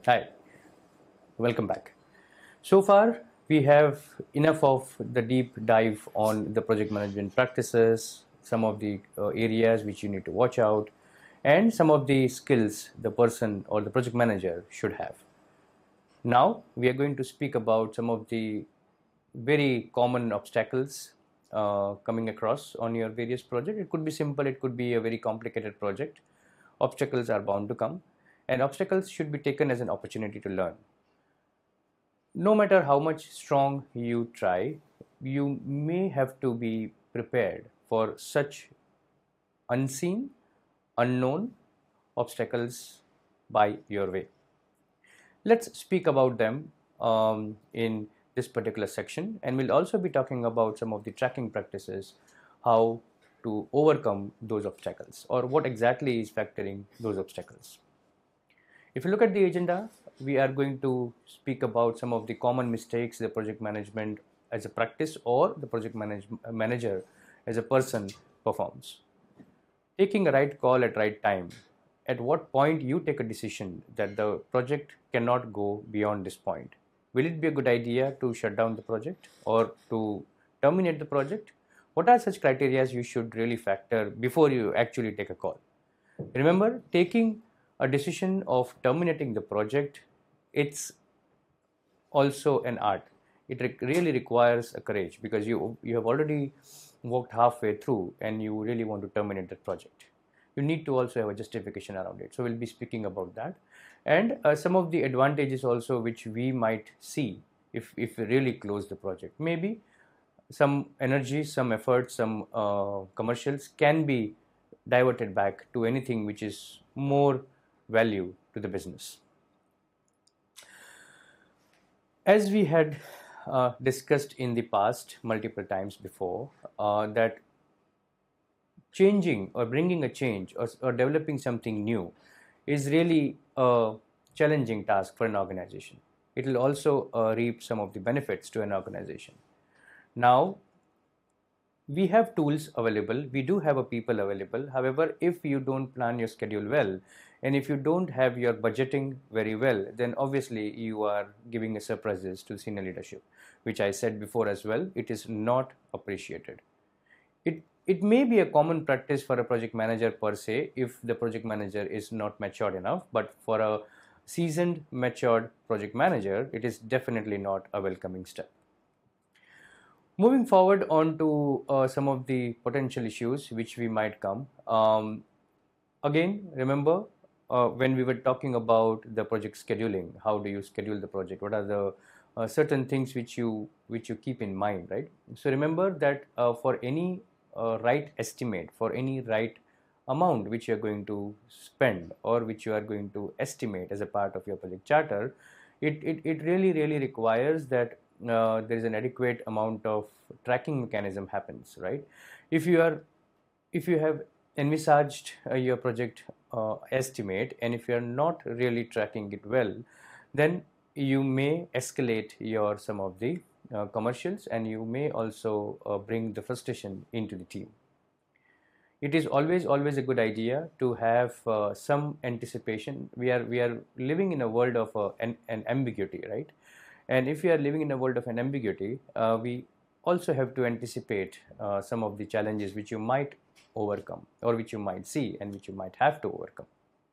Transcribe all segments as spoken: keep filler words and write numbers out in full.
Hi, welcome back. So far, we have enough of the deep dive on the project management practices, some of the uh, areas which you need to watch out, and some of the skills the person or the project manager should have. Now, we are going to speak about some of the very common obstacles uh, coming across on your various projects. It could be simple, it could be a very complicated project. Obstacles are bound to come, and obstacles should be taken as an opportunity to learn. No matter how much strong you try, you may have to be prepared for such unseen, unknown obstacles by your way. Let's speak about them um, in this particular section, and we'll also be talking about some of the tracking practices, how to overcome those obstacles, or what exactly is factoring those obstacles. If you look at the agenda, we are going to speak about some of the common mistakes the project management as a practice or the project manage, manager as a person performs. Taking a right call at right time. At what point you take a decision that the project cannot go beyond this point? Will it be a good idea to shut down the project or to terminate the project? What are such criteria you should really factor before you actually take a call? Remember, taking a decision of terminating the project, it's also an art. It re- really requires a courage because you you have already walked halfway through and you really want to terminate that project. You need to also have a justification around it. So we'll be speaking about that, and uh, some of the advantages also which we might see if if we really close the project. Maybe some energy, some effort, some uh, commercials can be diverted back to anything which is more value to the business. As we had uh, discussed in the past multiple times before, uh, that changing or bringing a change or, or developing something new is really a challenging task for an organization. It will also uh, reap some of the benefits to an organization. Now, we have tools available, we do have a people available. However, if you don't plan your schedule well and if you don't have your budgeting very well, then obviously you are giving a surprises to senior leadership, which I said before as well. It is not appreciated. It it may be a common practice for a project manager per se if the project manager is not matured enough, but for a seasoned matured project manager, it is definitely not a welcoming step. Moving forward on to uh, some of the potential issues which we might come. Um, again, remember uh, when we were talking about the project scheduling, how do you schedule the project? What are the uh, certain things which you which you keep in mind, right? So remember that uh, for any uh, right estimate, for any right amount which you are going to spend or which you are going to estimate as a part of your project charter, it, it, it really really requires that uh, there is an adequate amount of tracking mechanism happens, right? if you are if you have envisaged uh, your project uh, estimate, and if you are not really tracking it well, then you may escalate your some of the uh, commercials, and you may also uh, bring the frustration into the team. It is always always a good idea to have uh, some anticipation. We are we are living in a world of uh, an, an ambiguity, right? And if we are living in a world of an ambiguity, uh, we also have to anticipate uh, some of the challenges which you might overcome or which you might see and which you might have to overcome.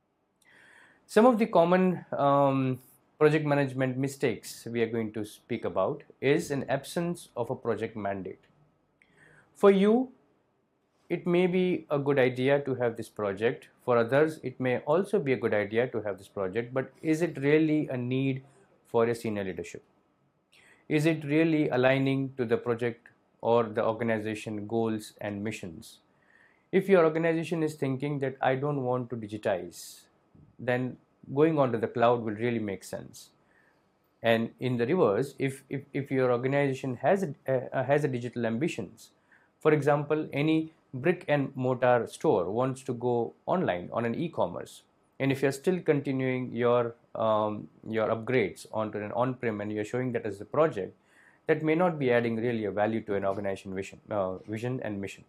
Some of the common um, project management mistakes we are going to speak about is an absence of a project mandate. For you, it may be a good idea to have this project. For others, it may also be a good idea to have this project, but is it really a need for a senior leadership? Is it really aligning to the project or the organization goals and missions? If your organization is thinking that I don't want to digitize, then going on to the cloud will really make sense. And in the reverse, if, if, if your organization has a, uh, has a digital ambitions, for example, any brick and mortar store wants to go online on an e-commerce, and if you're still continuing your um, your upgrades onto an on-prem and you're showing that as a project, that may not be adding really a value to an organization vision, uh, vision and mission.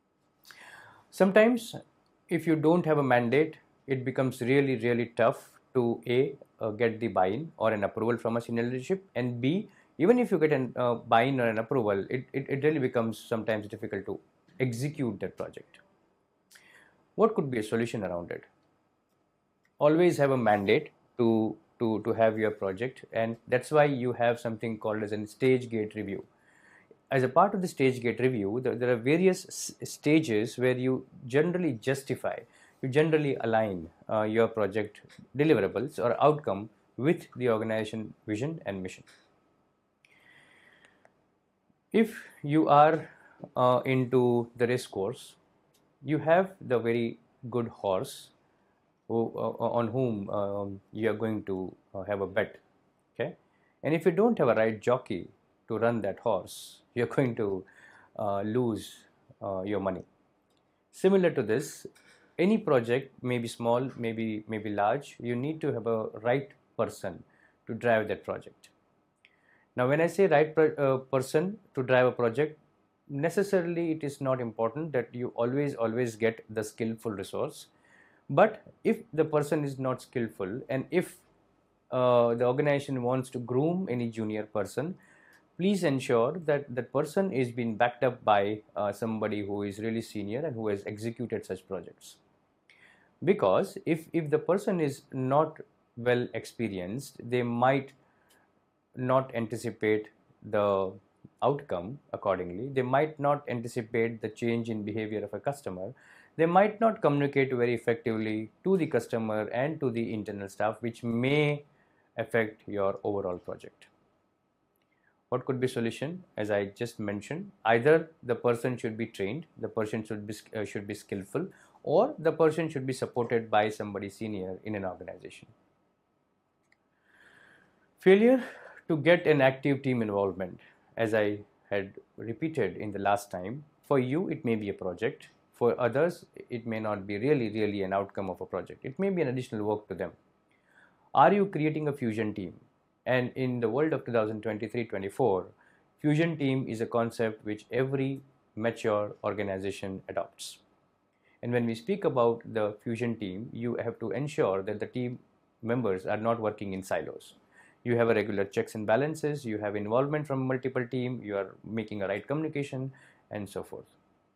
Sometimes, if you don't have a mandate, it becomes really, really tough to A, uh, get the buy-in or an approval from a senior leadership, and B, even if you get an uh, buy-in or an approval, it, it, it really becomes sometimes difficult to execute that project. What could be a solution around it? Always have a mandate to, to, to have your project, and that's why you have something called as a stage gate review. As a part of the stage gate review, there, there are various s- stages where you generally justify, you generally align uh, your project deliverables or outcome with the organization vision and mission. If you are uh, into the race course, you have the very good horse who, uh, on whom um, you are going to uh, have a bet, okay? And if you don't have a right jockey to run that horse, you're going to uh, lose uh, your money. Similar to this, any project, may be small, maybe maybe large, you need to have a right person to drive that project. Now, when I say right per, uh, person to drive a project, necessarily it is not important that you always always get the skillful resource. But if the person is not skillful, and if uh, the organization wants to groom any junior person, please ensure that that person is being backed up by uh, somebody who is really senior and who has executed such projects. Because if, if the person is not well experienced, they might not anticipate the outcome accordingly. They might not anticipate the change in behavior of a customer. They might not communicate very effectively to the customer and to the internal staff, which may affect your overall project. What could be solution? As I just mentioned, either the person should be trained, the person should be uh, should be skillful, or the person should be supported by somebody senior in an organization. Failure to get an active team involvement, as I had repeated in the last time, for you it may be a project, for others it may not be really really an outcome of a project, it may be an additional work to them. Are you creating a fusion team? And in the world of two thousand twenty-three twenty-four, fusion team is a concept which every mature organization adopts. And when we speak about the fusion team, you have to ensure that the team members are not working in silos. You have a regular checks and balances, you have involvement from multiple team, you are making a right communication, and so forth.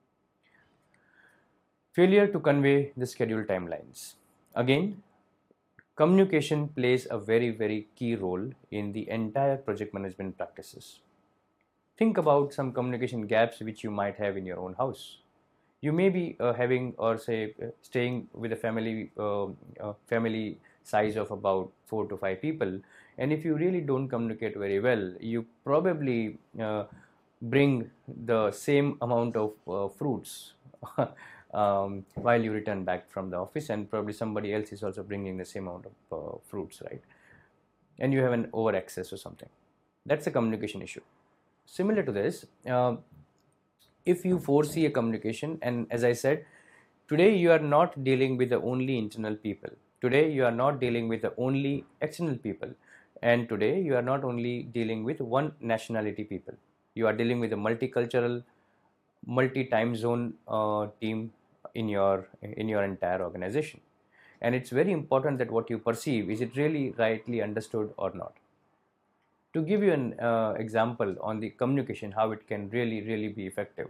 Failure to convey the scheduled timelines. Again, communication plays a very, very key role in the entire project management practices. Think about some communication gaps which you might have in your own house. You may be uh, having, or say, uh, staying with a family, uh, uh, family size of about four to five people, and if you really don't communicate very well, you probably uh, bring the same amount of uh, fruits um, while you return back from the office, and probably somebody else is also bringing the same amount of uh, fruits, right? And you have an over excess or something. That's a communication issue. Similar to this, uh, if you foresee a communication, and as I said, today you are not dealing with the only internal people, today you are not dealing with the only external people, and today you are not only dealing with one nationality people, you are dealing with a multicultural, multi-time zone uh, team in your in your entire organization. And it's very important that what you perceive, is it really rightly understood or not. To give you an uh, example on the communication, how it can really really be effective,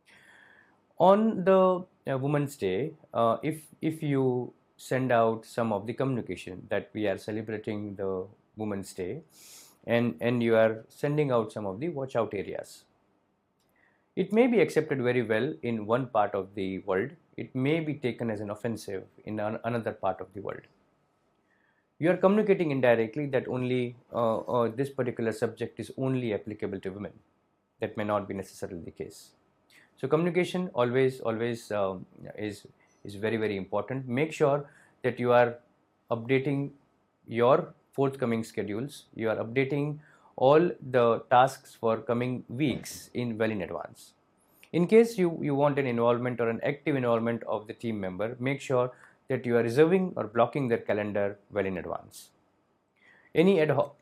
on the uh, Women's Day, uh, if if you send out some of the communication that we are celebrating the Women's Day, and and you are sending out some of the watch out areas, it may be accepted very well in one part of the world, it may be taken as an offensive in an, another part of the world. You are communicating indirectly that only uh, uh, this particular subject is only applicable to women. That may not be necessarily the case. So communication always always um, is is very very important. Make sure that you are updating your forthcoming schedules, you are updating all the tasks for coming weeks in well in advance. In case you, you want an involvement or an active involvement of the team member, make sure that you are reserving or blocking their calendar well in advance. Any ad hoc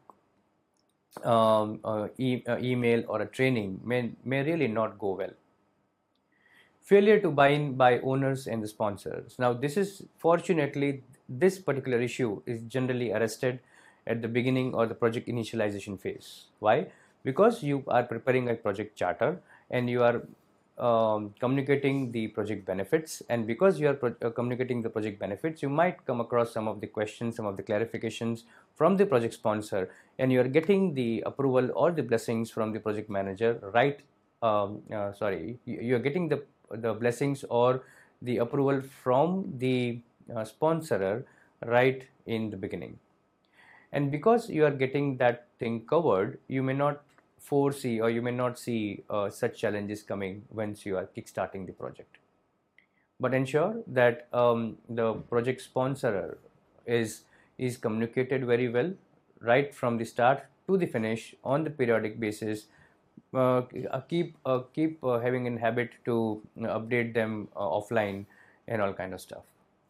um, uh, e uh, email or a training may, may really not go well. Failure to buy in by owners and the sponsors. Now, this is fortunately this particular issue is generally arrested at the beginning or the project initialization phase. Why? Because you are preparing a project charter and you are um, communicating the project benefits, and because you are pro uh, communicating the project benefits, you might come across some of the questions, some of the clarifications from the project sponsor, and you are getting the approval or the blessings from the project manager, right? Um, uh, sorry, you are getting the the blessings or the approval from the uh, sponsorer right in the beginning. And because you are getting that thing covered, you may not foresee or you may not see uh, such challenges coming once you are kickstarting the project. But ensure that um, the project sponsor is is communicated very well right from the start to the finish on the periodic basis. Uh, keep uh, keep uh, having in habit to update them uh, offline and all kind of stuff.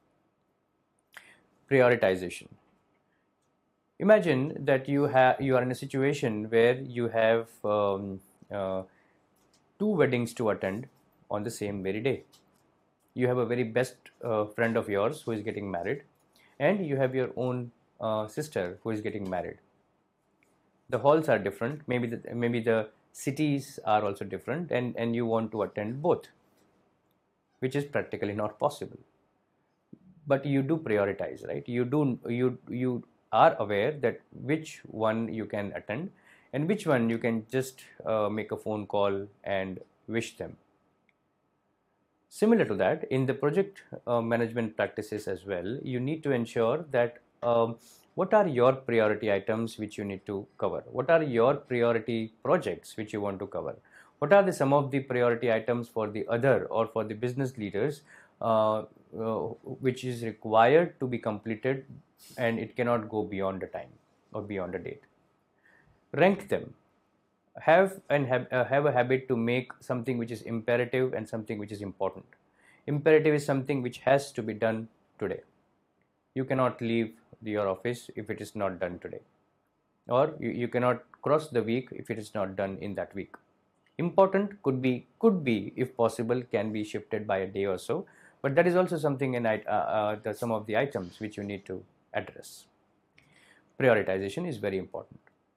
Prioritization. Imagine that you have you are in a situation where you have um, uh, two weddings to attend on the same very day. You have a very best uh, friend of yours who is getting married, and you have your own uh, sister who is getting married. The halls are different. Maybe the maybe the cities are also different, and and you want to attend both, which is practically not possible. But you do prioritize, right? You do you you are aware that which one you can attend and which one you can just uh, make a phone call and wish them. Similar to that, in the project uh, management practices as well, you need to ensure that um, what are your priority items which you need to cover? What are your priority projects which you want to cover? What are the some of the priority items for the other or for the business leaders uh, uh, which is required to be completed, and it cannot go beyond the time or beyond the date? Rank them. Have and have, uh, have a habit to make something which is imperative and something which is important. Imperative is something which has to be done today. You cannot leave your office if it is not done today, or you, you cannot cross the week if it is not done in that week. Important could be could be if possible can be shifted by a day or so, but that is also something in uh, uh, the, some of the items which you need to address. Prioritization is very important.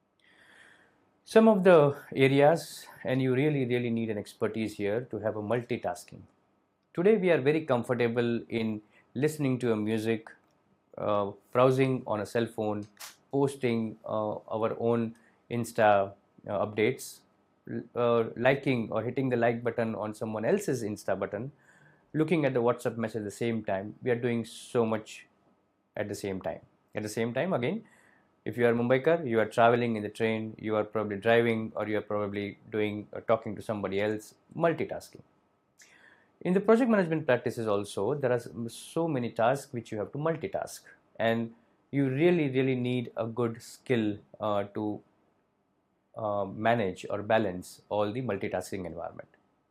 Some of the areas, and you really really need an expertise here to have a multitasking. Today we are very comfortable in listening to a music, uh, browsing on a cell phone, posting uh, our own Insta uh, updates, uh, liking or hitting the like button on someone else's Insta button, looking at the WhatsApp message at the same time. We are doing so much at the same time. At the same time, again, if you are Mumbaikar, you are traveling in the train, you are probably driving, or you are probably doing or talking to somebody else, multitasking. In the project management practices also, there are so many tasks which you have to multitask, and you really really need a good skill uh, to uh, manage or balance all the multitasking environment.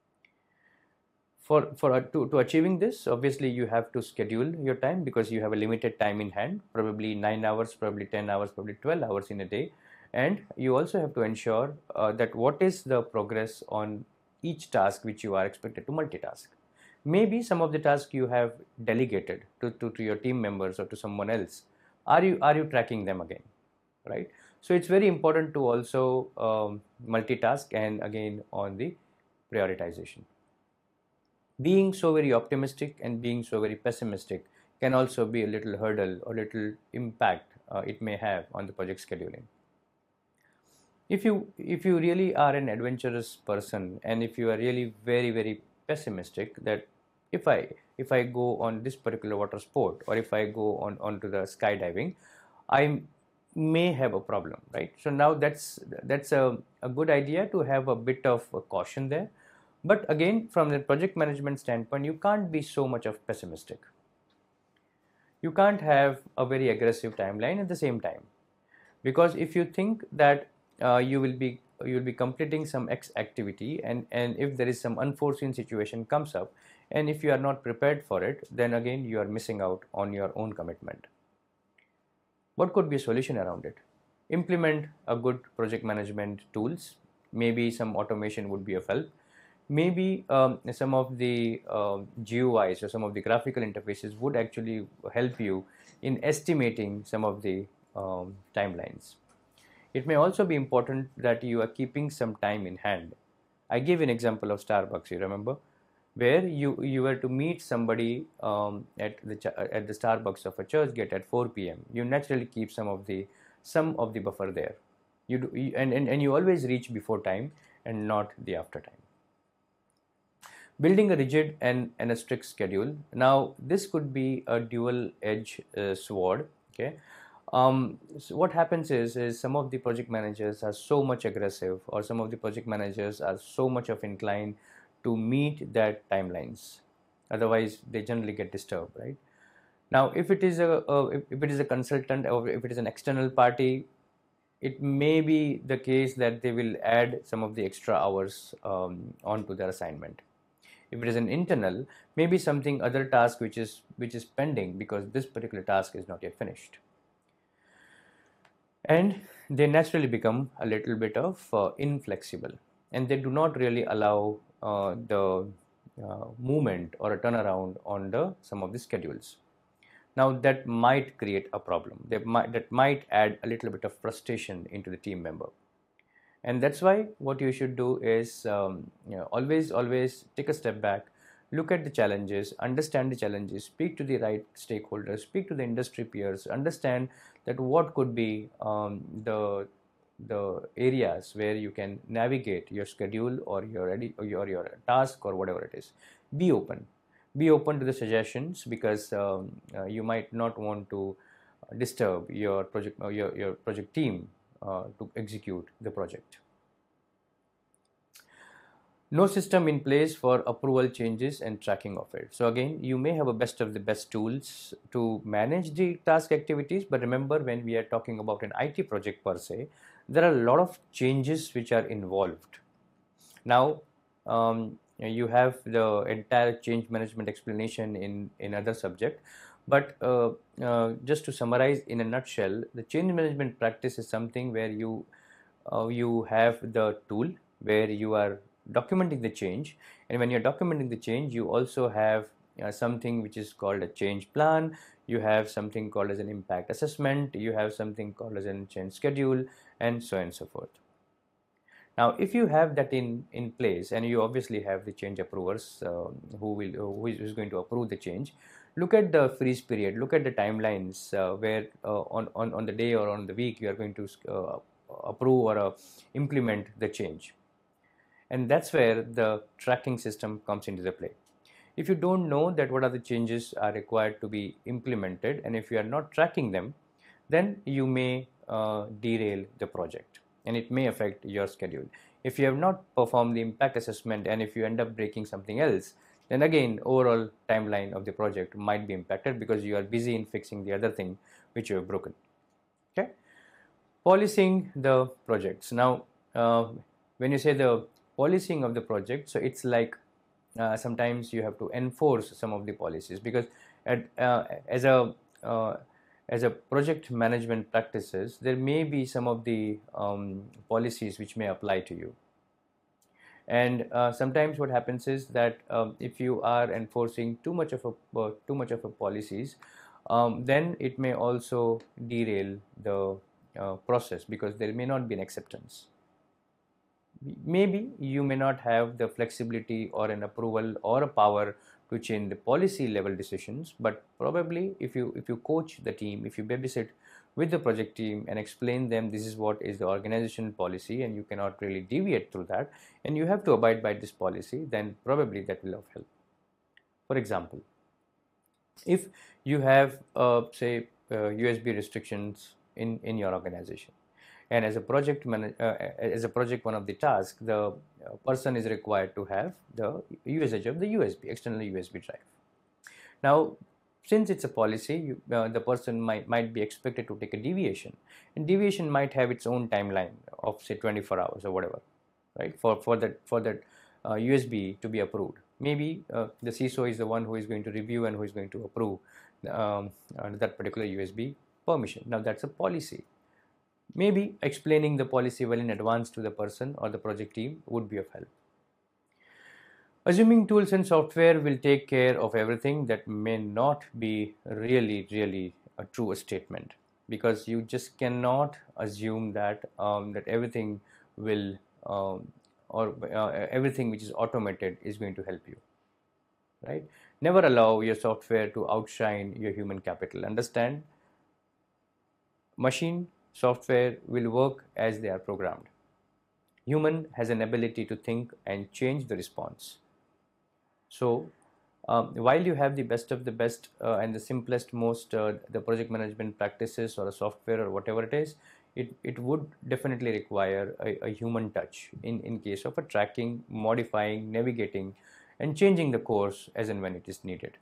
For, for uh, to, to achieving this, obviously you have to schedule your time because you have a limited time in hand, probably nine hours, probably ten hours, probably twelve hours in a day. And you also have to ensure uh, that what is the progress on each task which you are expected to multitask. Maybe some of the tasks you have delegated to, to, to your team members or to someone else. Are you, are you tracking them again, right? So it's very important to also um, multitask, and again on the prioritization. Being so very optimistic and being so very pessimistic can also be a little hurdle or little impact uh, it may have on the project scheduling. If you if you really are an adventurous person, and if you are really very very pessimistic that if I if I go on this particular water sport, or if I go on onto the skydiving, I may have a problem, right? So now that's that's a, a good idea to have a bit of a caution there. But again, from the project management standpoint, you can't be so much of pessimistic. You can't have a very aggressive timeline at the same time, because if you think that uh, you will be you will be completing some X activity, and and if there is some unforeseen situation comes up, and if you are not prepared for it, then again you are missing out on your own commitment. What could be a solution around it? Implement a good project management tools. Maybe some automation would be of help. maybe um, some of the um, G U Is or some of the graphical interfaces would actually help you in estimating some of the um, timelines. It may also be important that you are keeping some time in hand. I gave an example of Starbucks, you remember, where you, you were to meet somebody um, at the at the Starbucks of a church gate at four p m You naturally keep some of the some of the buffer there. You do, and, and, and you always reach before time and not the after time. Building a rigid and, and a strict schedule. Now, this could be a dual edge uh, sword. Okay. Um, so what happens is, is some of the project managers are so much aggressive, or some of the project managers are so much of inclined to meet that timelines. Otherwise, they generally get disturbed, right? Now, if it is a, a if it is a consultant, or if it is an external party, it may be the case that they will add some of the extra hours um, onto their assignment. If it is an internal, maybe something other task which is which is pending because this particular task is not yet finished. And they naturally become a little bit of uh, inflexible, and they do not really allow uh, the uh, movement or a turnaround on the some of the schedules. Now that might create a problem. That might, that might add a little bit of frustration into the team member. And that's why what you should do is um, you know, always, always take a step back, look at the challenges, understand the challenges, speak to the right stakeholders, speak to the industry peers, understand that what could be um, the the areas where you can navigate your schedule or your ready or your, your task or whatever it is. Be open. Be open to the suggestions, because um, uh, you might not want to disturb your project or your, your project team uh, to execute the project. No system in place for approval changes and tracking of it. So again, you may have a best of the best tools to manage the task activities, but remember, when we are talking about an I T project per se, there are a lot of changes which are involved. Now, um, you have the entire change management explanation in, in other subject, but uh, uh, just to summarize in a nutshell, the change management practice is something where you uh, you have the tool where you are documenting the change, and when you're documenting the change, you also have uh, something which is called a change plan. You have something called as an impact assessment, you have something called as a change schedule, and so on and so forth. Now, if you have that in, in place, and you obviously have the change approvers uh, who will who is going to approve the change, look at the freeze period, look at the timelines uh, where uh, on, on, on the day or on the week you are going to uh, approve or uh, implement the change. And that's where the tracking system comes into the play. If you don't know that what are the changes are required to be implemented, and if you are not tracking them, then you may uh, derail the project, and it may affect your schedule. If you have not performed the impact assessment, and if you end up breaking something else, then again overall timeline of the project might be impacted because you are busy in fixing the other thing which you have broken. Okay, policing the projects. Now, uh, when you say the policing of the project, so it's like uh, sometimes you have to enforce some of the policies, because at, uh, as a uh, as a project management practices, there may be some of the um, policies which may apply to you. And uh, sometimes what happens is that um, if you are enforcing too much of a uh, too much of a policies, um, then it may also derail the uh, process, because there may not be an acceptance. Maybe you may not have the flexibility or an approval or a power to change the policy level decisions, but probably if you if you coach the team, if you babysit with the project team and explain them this is what is the organizational policy and you cannot really deviate through that and you have to abide by this policy, then probably that will have help. For example, if you have uh, say uh, U S B restrictions in in your organization, and as a project man, uh, as a project one of the tasks, the uh, person is required to have the usage of the U S B, external U S B drive. Now, since it's a policy, you, uh, the person might, might be expected to take a deviation, and deviation might have its own timeline of say twenty-four hours or whatever, right, for, for that, for that uh, U S B to be approved. Maybe uh, the C I S O is the one who is going to review and who is going to approve um, uh, that particular U S B permission. Now, that's a policy. Maybe explaining the policy well in advance to the person or the project team would be of help. Assuming tools and software will take care of everything, that may not be really, really a true statement, because you just cannot assume that um, that everything will um, or uh, everything which is automated is going to help you, right? Never allow your software to outshine your human capital. Understand, machine software will work as they are programmed. Human has an ability to think and change the response. So um, while you have the best of the best uh, and the simplest, most uh, the project management practices or a software or whatever it is, it, it would definitely require a, a human touch in, in case of a tracking, modifying, navigating, and changing the course as and when it is needed.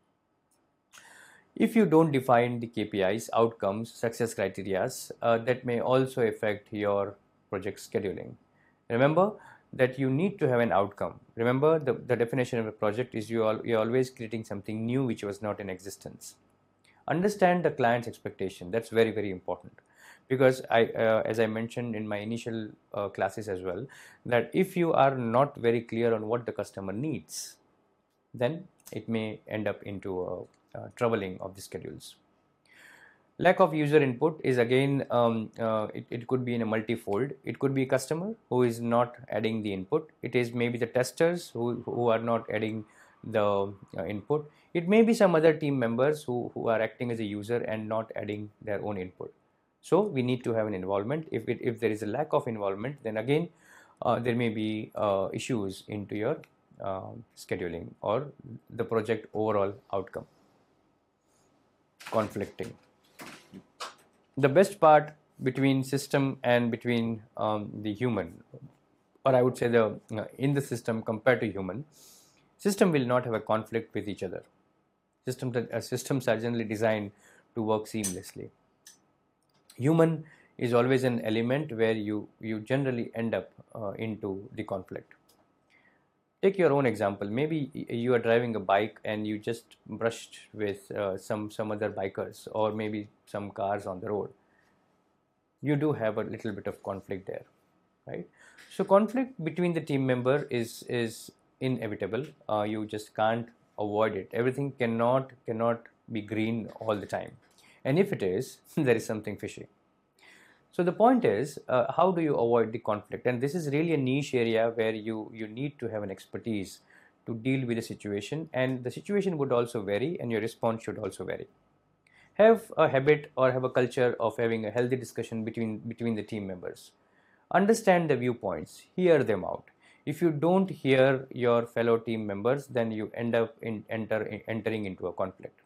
If you don't define the K P Is, outcomes, success criteria, uh, that may also affect your project scheduling. Remember that you need to have an outcome. Remember, the, the definition of a project is you are you're always creating something new which was not in existence. Understand the client's expectation. That's very, very important, because I, uh, as I mentioned in my initial uh, classes as well, that if you are not very clear on what the customer needs, then it may end up into a, a troubling of the schedules. Lack of user input is again, um, uh, it, it could be in a multi-fold. It could be a customer who is not adding the input. It is maybe the testers who, who are not adding the uh, input. It may be some other team members who, who are acting as a user and not adding their own input. So we need to have an involvement. If, it, if there is a lack of involvement, then again uh, there may be uh, issues into your uh, scheduling or the project overall outcome. Conflicting. The best part between system and between um, the human, or I would say the uh, in the system compared to human, system will not have a conflict with each other. Systems, uh, systems are generally designed to work seamlessly. Human is always an element where you, you generally end up uh, into the conflict. Take your own example. Maybe you are driving a bike and you just brushed with uh, some, some other bikers or maybe some cars on the road. You do have a little bit of conflict there, right? So conflict between the team member is, is inevitable. Uh, you just can't avoid it. Everything cannot, cannot be green all the time. And if it is, there is something fishy. So the point is, uh, how do you avoid the conflict? And this is really a niche area where you, you need to have an expertise to deal with the situation, and the situation would also vary and your response should also vary. Have a habit or have a culture of having a healthy discussion between, between the team members. Understand the viewpoints, hear them out. If you don't hear your fellow team members, then you end up in, enter, entering into a conflict.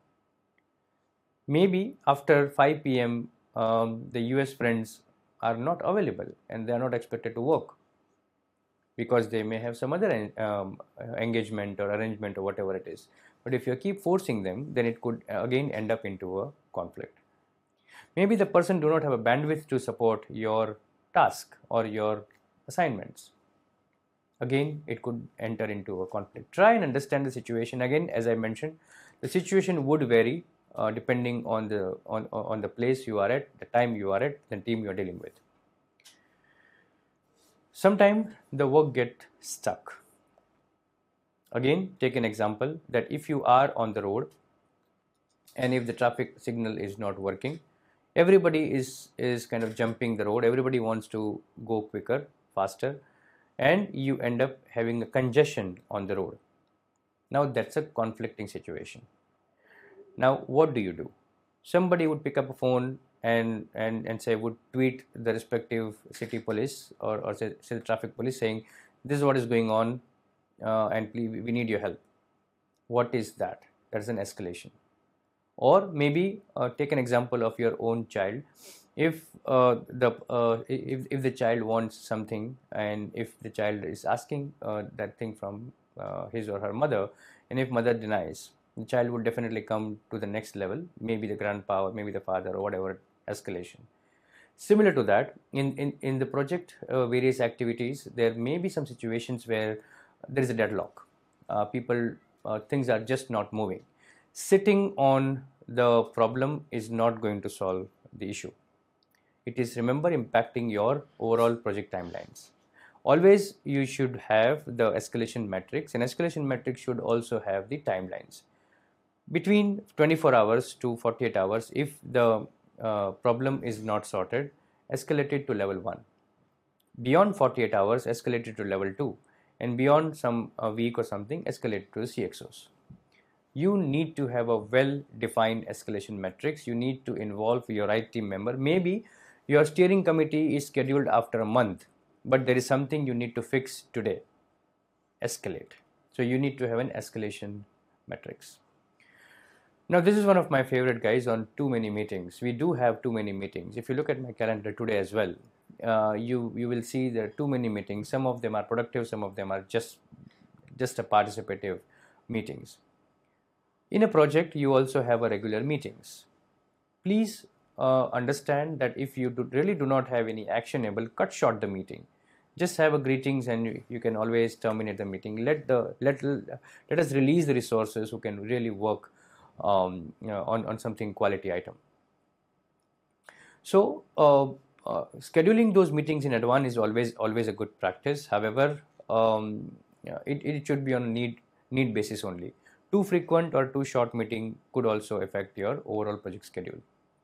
Maybe after five p m Um, the U S friends are not available and they are not expected to work because they may have some other um, engagement or arrangement or whatever it is. But if you keep forcing them, then it could again end up into a conflict. Maybe the person do not have a bandwidth to support your task or your assignments. Again, it could enter into a conflict. Try and understand the situation. Again, as I mentioned, the situation would vary Uh, depending on the on, on the place you are at, the time you are at, the team you are dealing with. Sometimes the work get stuck. Again, take an example that if you are on the road and if the traffic signal is not working, everybody is is kind of jumping the road. Everybody wants to go quicker, faster, and you end up having a congestion on the road. Now that's a conflicting situation. Now, what do you do? Somebody would pick up a phone and, and, and say, would tweet the respective city police or, or say, say the traffic police saying, this is what is going on uh, and please, we need your help. What is that? That's an escalation. Or maybe uh, take an example of your own child. If, uh, the, uh, if, if the child wants something and if the child is asking uh, that thing from uh, his or her mother, and if mother denies, the child would definitely come to the next level, maybe the grandpa or maybe the father or whatever, escalation. Similar to that, in, in, in the project uh, various activities, there may be some situations where there is a deadlock. Uh, people, uh, things are just not moving. Sitting on the problem is not going to solve the issue. It is, remember, impacting your overall project timelines. Always you should have the escalation metrics, and escalation metrics should also have the timelines. Between twenty-four hours to forty-eight hours, if the uh, problem is not sorted, escalate it to level one. Beyond forty-eight hours, escalate it to level two, and beyond some a week or something, escalate it to the C X Os. You need to have a well-defined escalation metrics. You need to involve your right team member. Maybe your steering committee is scheduled after a month, but there is something you need to fix today. Escalate. So you need to have an escalation metrics. Now, this is one of my favorite guys on too many meetings. We do have too many meetings. If you look at my calendar today as well, uh, you you will see there are too many meetings. Some of them are productive, some of them are just just a participative meetings. In a project, you also have a regular meetings. Please uh, understand that if you do really do not have any actionable, cut short the meeting. Just have a greetings, and you, you can always terminate the meeting. Let the let let us release the resources who can really work um, you know, on on something quality item. So uh, uh, scheduling those meetings in advance is always always a good practice. However, um, it it should be on a need need basis only. Too frequent or too short meeting could also affect your overall project schedule.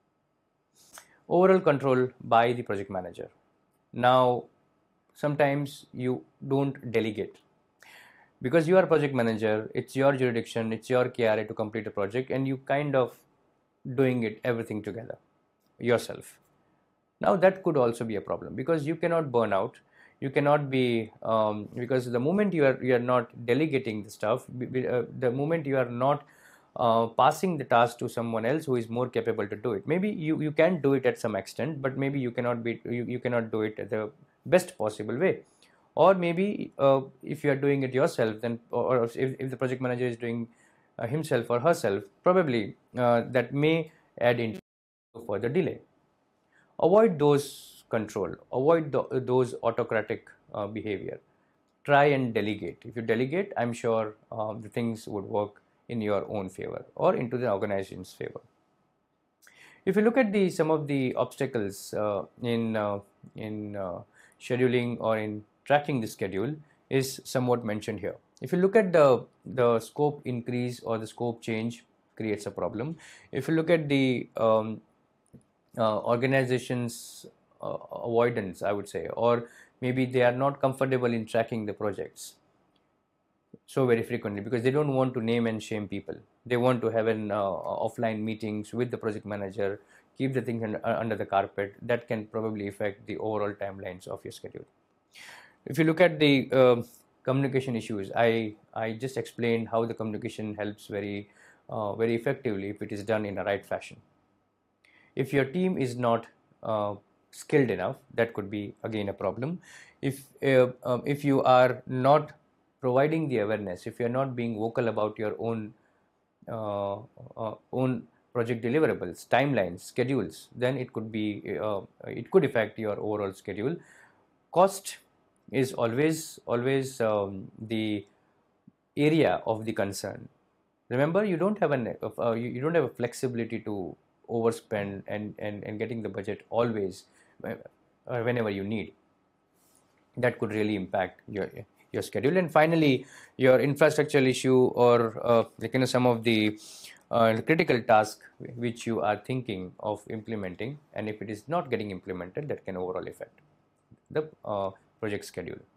Overall control by the project manager. Now, sometimes you don't delegate. Because you are project manager, it's your jurisdiction, it's your K R A to complete a project, and you kind of doing it everything together yourself. Now that could also be a problem, because you cannot burn out. You cannot be um, because the moment you are you are not delegating the stuff, uh, the moment you are not uh, passing the task to someone else who is more capable to do it. Maybe you you can do it at some extent, but maybe you cannot be you, you cannot do it at the best possible way. Or maybe uh, if you are doing it yourself, then or if, if the project manager is doing uh, himself or herself, probably uh, that may add into further delay. Avoid those control, avoid the, those autocratic uh, behavior. Try and delegate. If you delegate, I'm sure uh, the things would work in your own favor or into the organization's favor. If you look at the some of the obstacles uh, in uh, in uh, scheduling or in tracking the schedule is somewhat mentioned here. If you look at the the scope increase or the scope change creates a problem. If you look at the um, uh, organizations uh, avoidance, I would say, or maybe they are not comfortable in tracking the projects so very frequently because they don't want to name and shame people. They want to have an uh, offline meetings with the project manager, keep the things under, under the carpet. That can probably affect the overall timelines of your schedule. If you look at the uh, communication issues, I, I just explained how the communication helps very, uh, very effectively if it is done in a right fashion. If your team is not uh, skilled enough, that could be again a problem. If, uh, um, if you are not providing the awareness, if you are not being vocal about your own, uh, uh, own project deliverables, timelines, schedules, then it could be, uh, it could affect your overall schedule. Cost is always always um, the area of the concern. Remember, you don't have an uh, you, you don't have a flexibility to overspend and, and and getting the budget always uh, whenever you need. That could really impact your your schedule. And finally, your infrastructural issue or uh, like, you know, some of the uh, critical task which you are thinking of implementing, and if it is not getting implemented, that can overall affect the uh, project schedule.